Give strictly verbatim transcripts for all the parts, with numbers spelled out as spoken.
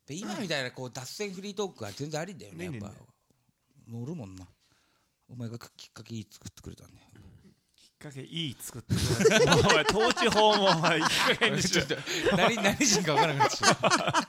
で今みたいなこう脱線フリートークは全然ありだよね。やっぱ乗るもんな。お前がきっかけいい作ってくれたんだよ。 きっかけいい作ってくれたお前統治法もお前いい加減にしろ何何人か分からなくなっちゃ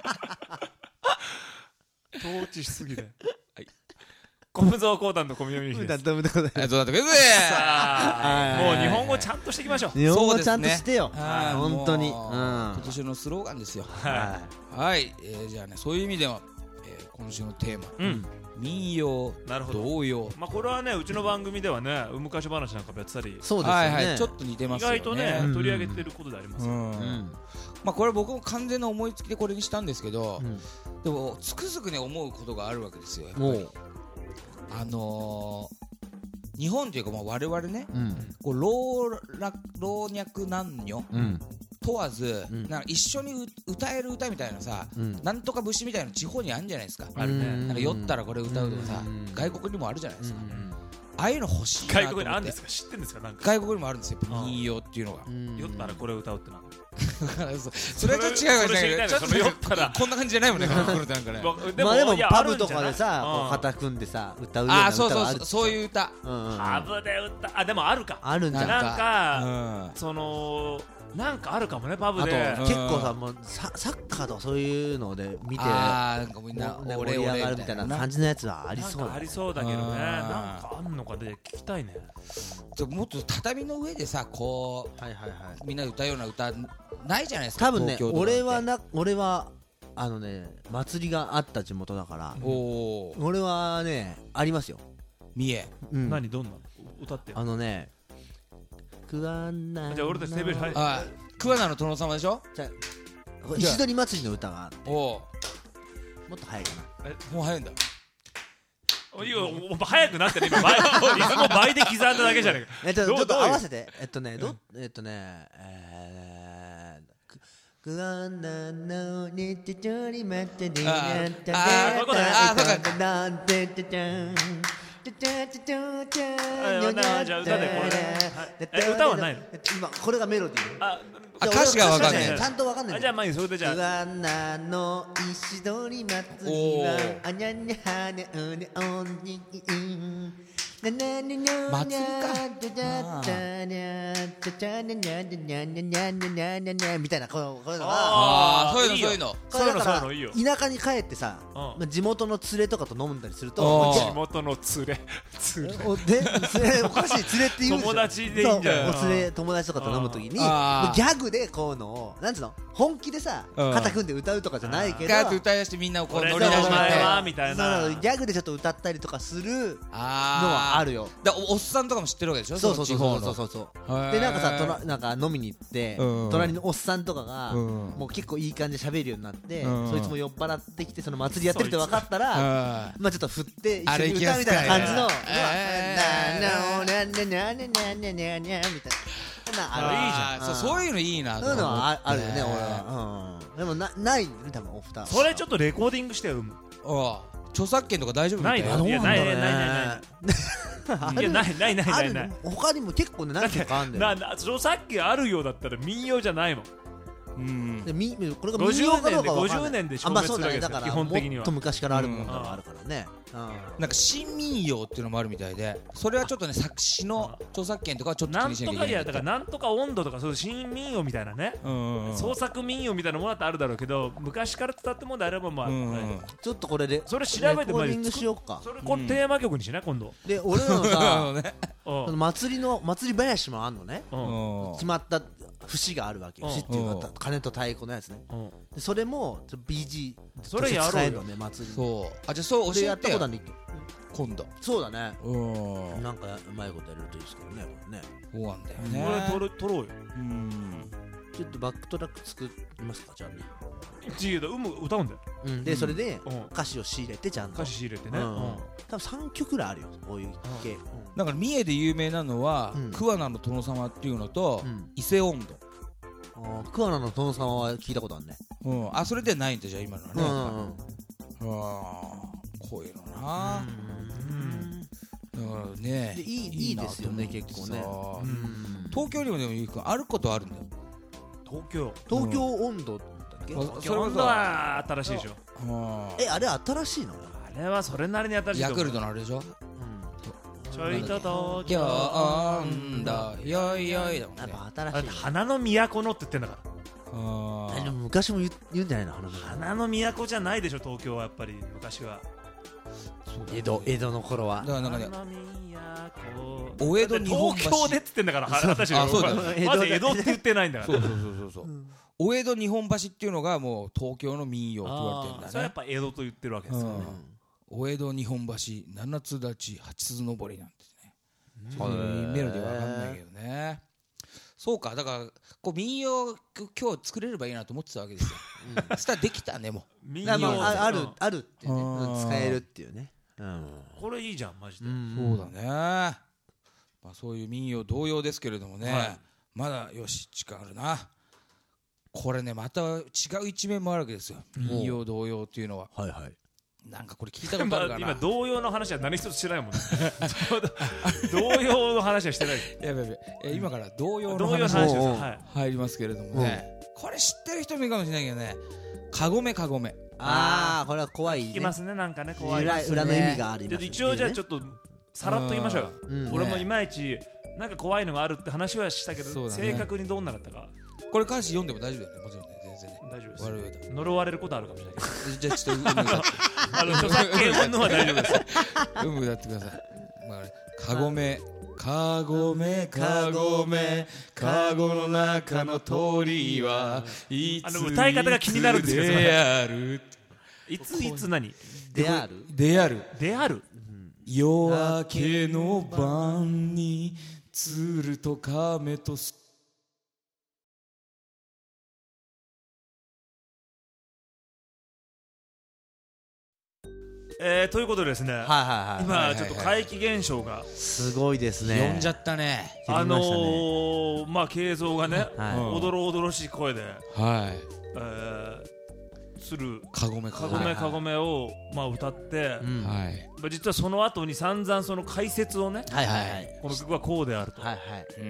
う統治しすぎだよ。 はい、 コムゾーコータンと小宮美です。 どうもどうもありがとうございます。 さあもう日本語ちゃんとしていきましょう。 日本語ちゃんとしてよ、 はい、 本当に、うん、 今年のスローガンですよ。 ははい、はい、えー、じゃあね、そういう意味では、えー、今週のテーマ、 い、うん、 民謡、童謡、 まあこれはねうちの番組ではね昔話なんかもやってたり、 そうですよね、 はいはい、ちょっと似てますよね。 意外とね、うん、取り上げてることでありますよ、うんうん、 まあこれ僕も完全な思いつきでこれにしたんですけど、うん、でもつくづくね思うことがあるわけですよ。やっぱりあのー、日本というかまあ我々ね、うん、こう老若老若男女、うん問わず、うん、なんか一緒に歌える歌みたいなさ、うん、なんとか節みたいな地方にあるんじゃないですか。あるね。なんか酔ったらこれ歌うとかさ、外国にもあるじゃないですか。ああいうの欲しいなと思って。 外国にあるんですか？知ってんですか？なんか外国にもあるんですよ。民謡っていうのが。 酔ったらこれ歌うってな。 それと違うよね。ちょっと酔ったらこんな感じじゃないもんね。外国のなんかね。 まあでもパブとかでさ、肩組んでさ歌うような歌がある。 あ、そうそうそういう歌。 パブで歌、あでもあるか。 あるんじゃん。 なんかその。なんかあるかもねパブで。 あと結構さもうササッカーとかそういうので見てあなんかみんな盛り上がるみたいな感じのやつはありそうだ。 ありそうだけどね。なんかあんのかで聞きたいね。 もっと畳の上でさこうはいはいはいみんなで歌うような歌ないじゃないですか。 多分ね俺はな俺はあのね祭りがあった地元だから俺はねありますよ。 三重。 何どんな歌って。 あのねクワナじゃあ俺たちテーブル入る。 あクワナの殿様でしょ。 じゃあ石取り祭りの歌があっておもっと早いかな。 えもう早いんだ。 いいよ早くなってね今倍リズム倍で刻んだだけじゃねえか。 えっとちょっと合わせてえっとねどえっとねえクワナのにてちょりまってでなったああこういうことね。 ああそうかなんててちゃんじゃあ歌でこれえ歌はないの。 今これがメロディー。 あ歌詞がわかんない。 ちゃんとわかんない。 じゃあまあそれでじゃあ。 クワナの石取り祭りはあにゃにゃはねうねおんにななにゃ祭りかみたいなこのこういうのがああそういうのそういうのそういうのそういうのいいよ。 田舎に帰ってさ地元の連れとかと飲んだりすると地元の連れ連れおかしい連れって言うんですよ。 友達でいいんじゃない。 お連れ友達とかと飲むときにギャグでこうのをなんつうの本気でさ肩組んで歌うとかじゃないけどガーッと歌い出してみんなをこう乗り出ししてみたいなギャグでちょっと歌ったりとかするのはあるよ。 だおっさんとかも知ってるわけでしょ。 そうそうそうそうそうそうでなんかさとななんか飲みに行って隣のおっさんとかがもう結構いい感じで喋るようになってそいつも酔っ払ってきてその祭りやってるって分かったらまあちょっと振って一緒に歌うみたいな感じのななななななななみたいなあいいじゃん。そういうのいいな。 そういうのはあるよね俺は。でもなないんだよね多分お二人。 それちょっとレコーディングしてよ。 著作権とか大丈夫みたいな。 ないないないないないいやないないないないない。 他にも結構ね何曲かあるんだよ。 著作権あるようだったら民謡じゃないもん。 うんでみこれが民謡かどうかごじゅうねんで消滅するわけですよ。基本的にはもっと昔からあるものがあるからね。 なんか新民謡っていうのもあるみたいでそれはちょっとね作詞の著作権とかはちょっと気にしなきゃいけない。 なんとかいやだからなんとか温度とかそういう新民謡みたいなね創作民謡みたいなものってあるだろうけど昔から伝ってものであればまあちょっとこれでそれ調べてレコーディングしようか。 それこれテーマ曲にしない今度。 で俺のさ祭りの祭り囃子もあんのね。決まった節があるわけよ。節っていうか鐘と太鼓のやつね。でそれも ビージーそれやろうよね祭り。 そうあじゃあそう教えてよ今度。 そうだね。なんかうまいことやるといいですけどねこれね。 そうなんだよね。 これ撮ろうよ。 ちょっとバックトラック作りますかじゃあね。 自由だうん歌うんだよ。 でそれで歌詞を仕入れてちゃんと歌詞仕入れてね。 多分さんきょくぐらいあるよこういう系。 だから三重で有名なのは桑名の殿様っていうのと伊勢音頭。 桑名の殿様は聞いたことあるね。 あそれでないんだじゃあ今のはね。こういうのなだからねいいですよね結構ね。 東京にもでもゆうくんあることあるんだよ。 東京東京温度だっけ。 東京温度は新しいでしょ。 えあれ新しいの？ あれはそれなりに新しい。 ヤクルトのあれでしょ。 ちょいと東京温度よいよいだもんね。 やっぱ新しい。 花の都のって言ってんだから。 あでも昔も言うんじゃないの？ 花の都じゃないでしょ東京はやっぱり昔は。 江戸江戸の頃は。 だからなんかね。お江戸日本橋。 東京でっつってんだから私は。まず江戸って言ってないんだから。 そうそうそうそう。お江戸日本橋っていうのがもう東京の民謡って言われてるんだね。 それはやっぱ江戸と言ってるわけですよね。 お江戸日本橋七つ立ち八つ登りなんですね。そういうメロディーわかんないけどね。そうか、だからこう民謡今日作れればいいなと思ってたわけですよ。そしたらできたねもう。 民謡あるあるってね、使えるっていうね。 これいいじゃんマジで。 そうだね。まあそういう民謡同様ですけれどもね。まだよし時間あるな。これねまた違う一面もあるわけですよ。民謡同様っていうのは。はいはい。なんかこれ聞いたことあるかな。 今童謡の話は何一つしてないもんね。童謡の話はしてない。 やべやべ、今から童謡の話が入りますけれどもね、これ知ってる人もいるかもしれないけどね、カゴメカゴメ。 ああこれは怖いね。 聞きますねなんかね怖い。 裏の意味があります。 一応じゃあちょっとさらっと言いましょうよ。俺もいまいちなんか怖いのがあるって話はしたけど正確にどうなかったか。 これ歌詞読んでも大丈夫だよねもちろんね。 大丈夫です。呪われることあるかもしれないけど。 じゃあちょっと海歌って。 あの著作権のは大丈夫です。 海歌ってください。カゴメカゴメカゴメカゴの中の鳥はいつあの歌い方が気になるんですけど。 である。 いついつ何？ である。 である。 である。 夜明けの晩に鶴と亀とえー、ということでですね、はいはいはい、今ちょっと怪奇現象がすごいですね。 呼んじゃったね。 あのー、まあ慶三がね、はい、おどろおどろしい声で、はいえー、するカゴメカゴメカゴメをまあ歌って、うんはい、実はその後に散々その解説をね、はいはいはい、この曲はこうであると、はいはい、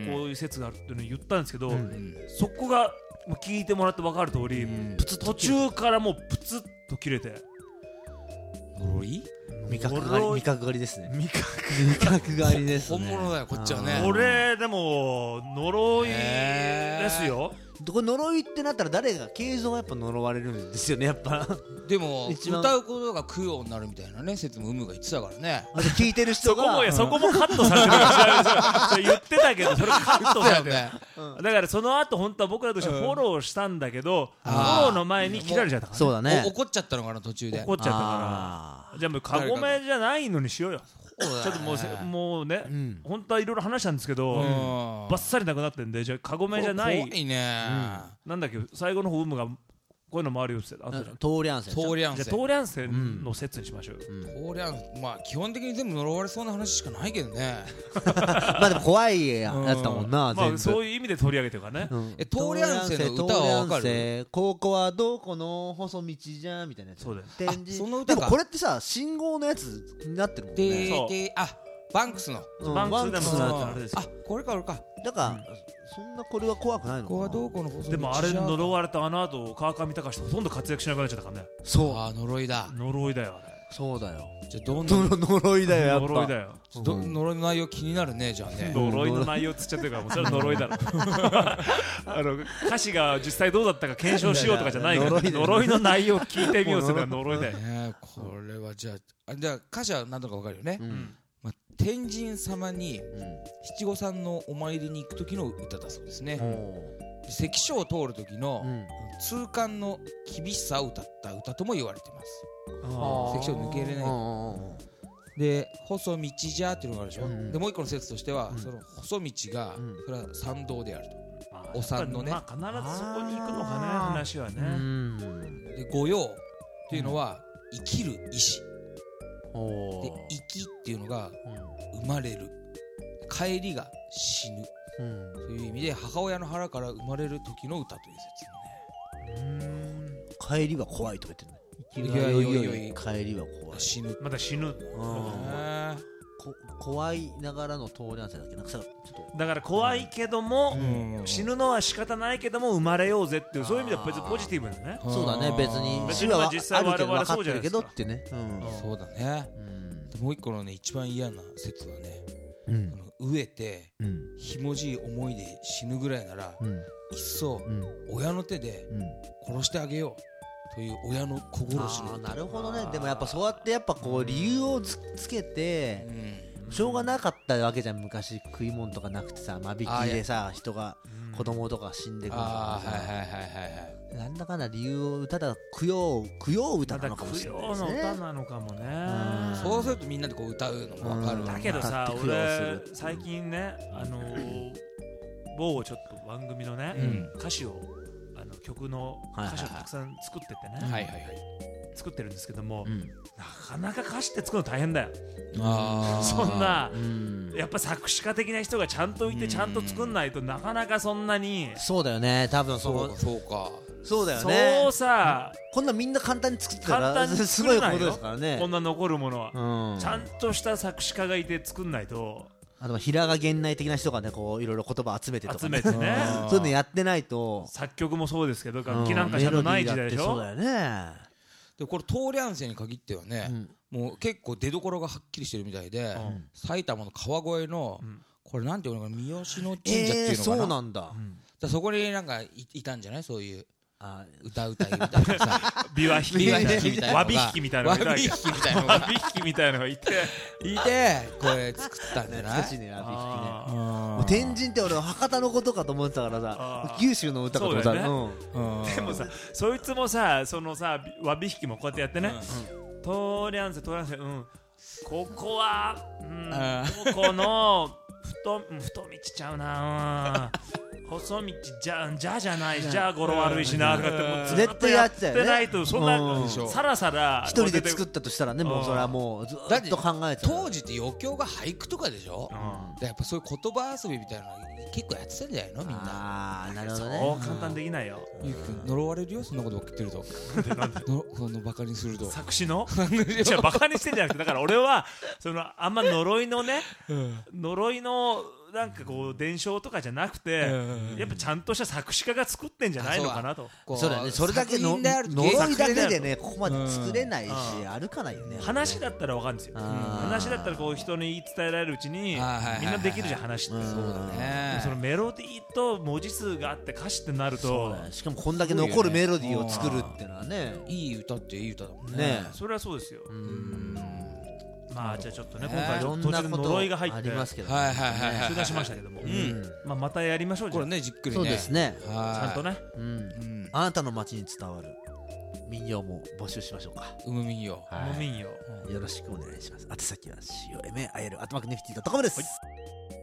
こういう説があるっていうのを言ったんですけど、うん、そこが聞いてもらって分かる通り、うん、途中からもうプツッと切れて。 呪い？ 味覚狩り味覚狩りですね。 味覚味覚狩りですね。 本物だよこっちはね。 これでも呪いですよ。 これ呪いってなったら誰が慶三がやっぱ呪われるんですよねやっぱ。 でも歌うことが供養になるみたいなね説も有無が言ってたからね。 あ聞いてる人がそこもいやそこもカットされてるから言ってたけどそれカットされてる。だからその後本当は僕らとしてフォローしたんだけどフォローの前に切られちゃったから。 そうだね。 怒っちゃったのかな途中で。 怒っちゃったからじゃあもうカゴメじゃないのにしようよ。ちょっともうもうね、うん、本当はいろいろ話したんですけど、うん、バッサリなくなってんでじゃあカゴメじゃない怖いね、 うん、なんだっけ最後の方有無がこういうのもあるよってあったじゃん。 トーリャンセン。 トーリャンセン。 じゃあトーリャンセンの説にしましょうよ。 うん、トーリャンまあ基本的に全部呪われそうな話しかないけどね。 まあでも怖いやつだもんな。 まあそういう意味で取り上げてるからね。うん、 えトーリャンセンの歌はわかる？ ここはどこの細道じゃみたいなやつ。 そうだよ。 その歌か。 でもこれってさ信号のやつになってるもんね。 でであ。バンクスの、 うん、バンクスのあれですよ。 あ、これかこれか。 だから、うん、そんなこれは怖くないのかな。 ここはどうこの細道。 でもあれ呪われたあの後川上隆ほとんど活躍しなくなっちゃったからね。 そう。 あ呪いだ。 呪いだよあれ。 そうだよ。 じゃあどんな呪いだよやっぱ。 呪いだよ。 ど呪いの内容気になるねじゃあね。 呪いの内容つっちゃってるからもうそれは呪いだろ。あの歌詞が実際どうだったか検証しようとかじゃないから呪いの内容聞いてみようするから呪いだよ。 ねこれはじゃあじゃあ歌詞は何とかわかるよね。まあ、天神様に七五三のお参りに行く時の歌だそうですね。関所を通る時の通関の厳しさを歌った歌とも言われてます。関所を抜けれないで細道じゃっていうのがあるでしょ、うん、でもう一個の説としては、うん、その細道がそれは参道であると、うん、お産のね、 まあ、必ずそこに行くのかね話はね。 で御用っていうのは生きる意志、うん、で生きっていうのが生まれる、帰りが死ぬ、うん、そういう意味で母親の腹から生まれる時の歌という説ね。うん帰りは怖いとか言ってるね。 いやいやいや帰りは怖い。 死ぬ。 また死ぬ。 こ怖いながらの通りなんだっけなんかさちょっとだから怖いけども、うん、死ぬのは仕方ないけども生まれようぜっていうそういう意味では別にポジティブだね。 そうだね別に死は実際我々そうじゃないですか。 ってね、うん、 そうだね、うん、もう一個のね一番嫌な説はね、うん、飢えて、うん、ひもじい思いで死ぬぐらいなら、うん、いっそ、うん、親の手で殺してあげようという親の子殺しの。 なるほどね。でもやっぱそうやってやっぱこう理由を つ, つけて、うん、しょうがなかったわけじゃん。昔食い物とかなくてさ間引きでさ人が子供とか死んでくるとかさ、はいはいはいはい、なんだかんだ理由を歌だ供養供養歌なのかもしれないですね。 供養の歌なのかもね。 うんそうするとみんなでこう歌うのも分かる。 だけどさ俺最近ねあのー、某ちょっと番組のね、うん、歌詞を曲の歌詞をたくさん作っててね、はいはいはい、作ってるんですけども、うん、なかなか歌詞って作るの大変だよ。あそんな、うん、やっぱ作詞家的な人がちゃんといてちゃんと作んないとなかなかそんなに。 そうだよね多分そうそうかそうだよね。 そうさこんなみんな簡単に作ってたらすごいことですからね。 こんな残るものは、うん、ちゃんとした作詞家がいて作んないと。 あと平賀源内的な人がねこういろいろ言葉集めてとか、ね、 集めてねそういうのやってないと。 作曲もそうですけど楽器なんかちゃんとない時代でしょ。 そうだよね。 でこれトーリャンセに限ってはね、うん、もう結構出所がはっきりしてるみたいで、うん、埼玉の川越の、うん、これなんていうのかな三好の神社っていうのかな、えー、 そうなんだ、うん、 だそこになんか い, いたんじゃないそういうあ歌歌いみたいなさ琵琶弾きみたいなわび弾きみたいなわび弾きみたいなわび弾きみたいなのがいていてこれ作ったんじゃない。 懐かしいねわび弾きね。もう天神って俺は博多のことかと思ってたからさ九州の歌かと思ったら、ねうん、でもさそいつもさそのさわび弾きもこうやってやってね、うん、トーリャンセトーリャンセうんここは、うん、ここの太太道ちゃうな細道じゃじゃじゃないじゃあ語呂悪いしなとかってもうずっとやってないとそんなさらさら一人で作ったとしたらねもうそれはもうずっと考えて当時って余興が俳句とかでしょ。でやっぱそういう言葉遊びみたいなの結構やってたんじゃないのみんな。 ああなるほどね。 そう簡単できないよ。 ゆうくん呪われるよそんなこと送ってるとそのバカにすると作詞のじゃあバカにしてんじゃなくてだから俺はそのあんま呪いのね、うん、呪いのなんかこう伝承とかじゃなくて、うん、やっぱちゃんとした作詞家が作ってんじゃないのかなと。 そうだねそれだけの呪いだけでねここまで作れないし、うん、歩かないよね。 話だったらわかるんですよ。話だったらこう人に言い伝えられるうちにみんなできるじゃん話って。 そうだね。 そのメロディーと文字数があって歌詞ってなるとしかもこんだけ残るメロディーを作るってのはねいい歌っていい歌だもんね。 ねそれはそうですよ。うんまあじゃあちょっとね今回途中で呪いが入って中断しましたけどもまあまたやりましょう。 これねじっくりね。 そうですねちゃんとねあなたの街に伝わる民謡も募集しましょうか。 うむ民謡うむ民謡よろしくお願いします。宛先は コマ アイエル アットマークネフティ ドットコム です。